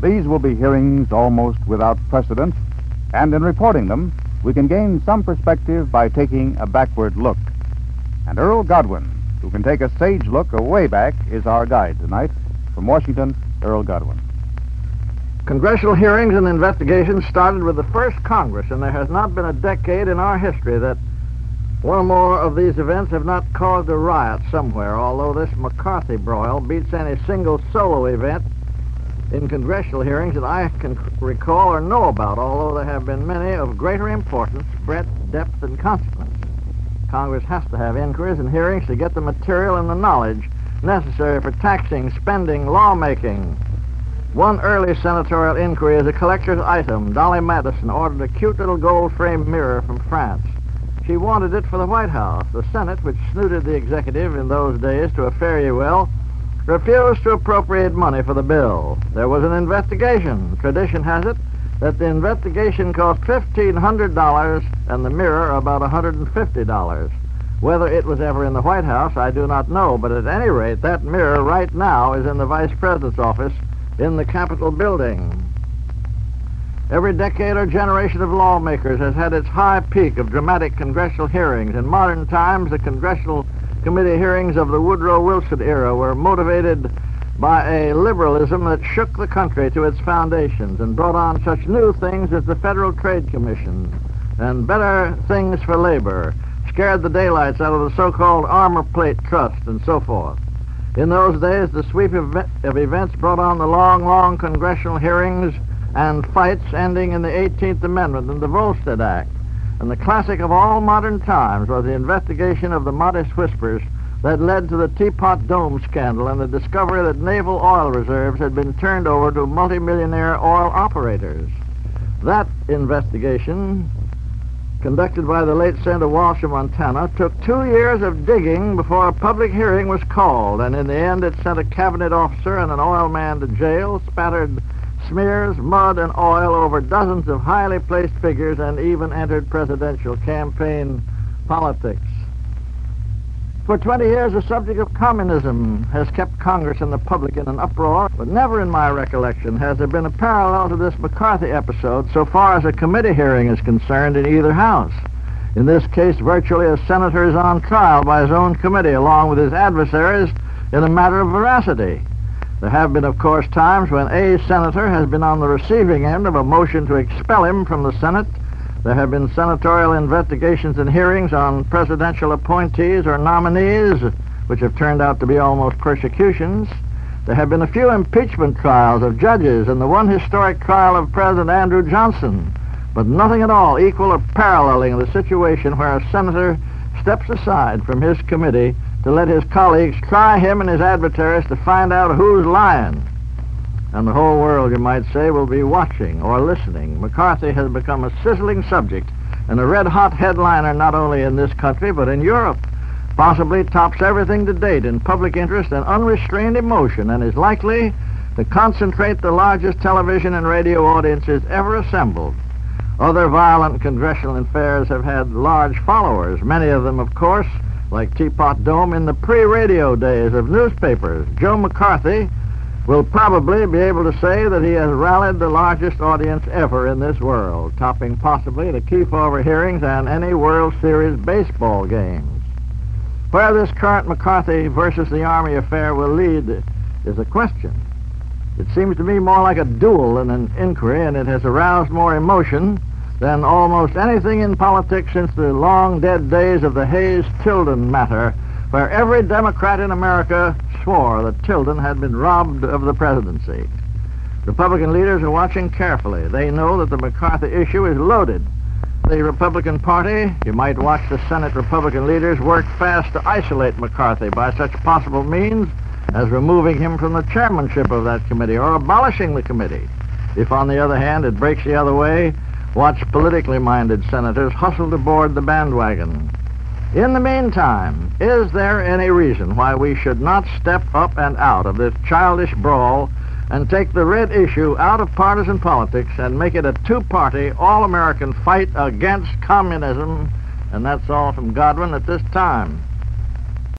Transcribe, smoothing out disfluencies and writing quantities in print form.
These will be hearings almost without precedent, and in reporting them, we can gain some perspective by taking a backward look. And Earl Godwin, who can take a sage look away back, is our guide tonight. From Washington, Earl Godwin. Congressional hearings and investigations started with the first Congress, and there has not been a decade in our history that one or more of these events have not caused a riot somewhere, although this McCarthy broil beats any single solo event in congressional hearings that I can recall or know about, although there have been many of greater importance, breadth, depth, and consequence. Congress has to have inquiries and hearings to get the material and the knowledge necessary for taxing, spending, lawmaking. One early senatorial inquiry is a collector's item. Dolly Madison ordered a cute little gold-framed mirror from France. She wanted it for the White House. The Senate, which snooted the executive in those days to a fare-you-well, refused to appropriate money for the bill. There was an investigation. Tradition has it that the investigation cost $1,500 and the mirror about $150. Whether it was ever in the White House, I do not know, but at any rate, that mirror right now is in the Vice President's office in the Capitol building. Every decade or generation of lawmakers has had its high peak of dramatic congressional hearings. In modern times, the congressional committee hearings of the Woodrow Wilson era were motivated by a liberalism that shook the country to its foundations and brought on such new things as the Federal Trade Commission and better things for labor, scared the daylights out of the so-called armor plate trust, and so forth. In those days, the sweep of events brought on the long congressional hearings and fights ending in the 18th Amendment and the Volstead Act. And the classic of all modern times was the investigation of the modest whispers that led to the Teapot Dome scandal and the discovery that naval oil reserves had been turned over to multimillionaire oil operators. That investigation, conducted by the late Senator Walsh of Montana, took 2 years of digging before a public hearing was called, and in the end it sent a cabinet officer and an oil man to jail, spattered smears, mud, and oil over dozens of highly placed figures, and even entered presidential campaign politics. For 20 years, the subject of communism has kept Congress and the public in an uproar, but never in my recollection has there been a parallel to this McCarthy episode so far as a committee hearing is concerned in either house. In this case, virtually a senator is on trial by his own committee along with his adversaries in a matter of veracity. There have been, of course, times when a senator has been on the receiving end of a motion to expel him from the Senate. There have been senatorial investigations and hearings on presidential appointees or nominees, which have turned out to be almost persecutions. There have been a few impeachment trials of judges and the one historic trial of President Andrew Johnson, but nothing at all equal or paralleling the situation where a senator steps aside from his committee to let his colleagues try him and his adversaries to find out who's lying. And the whole world, you might say, will be watching or listening. McCarthy has become a sizzling subject and a red-hot headliner not only in this country but in Europe. Possibly tops everything to date in public interest and unrestrained emotion, and is likely to concentrate the largest television and radio audiences ever assembled. Other violent congressional affairs have had large followers, many of them, of course, like Teapot Dome, in the pre-radio days of newspapers. Joe McCarthy will probably be able to say that he has rallied the largest audience ever in this world, topping possibly the Kefauver hearings and any World Series baseball games. Where this current McCarthy versus the Army affair will lead is a question. It seems to me more like a duel than an inquiry, and it has aroused more emotion than almost anything in politics since the long-dead days of the Hayes-Tilden matter, where every Democrat in America swore that Tilden had been robbed of the presidency. Republican leaders are watching carefully. They know that the McCarthy issue is loaded. The Republican Party, you might watch the Senate Republican leaders work fast to isolate McCarthy by such possible means as removing him from the chairmanship of that committee or abolishing the committee. If, on the other hand, it breaks the other way, watch politically minded senators hustle to board the bandwagon. In the meantime, is there any reason why we should not step up and out of this childish brawl and take the red issue out of partisan politics and make it a two-party, all-American fight against communism? And that's all from Godwin at this time.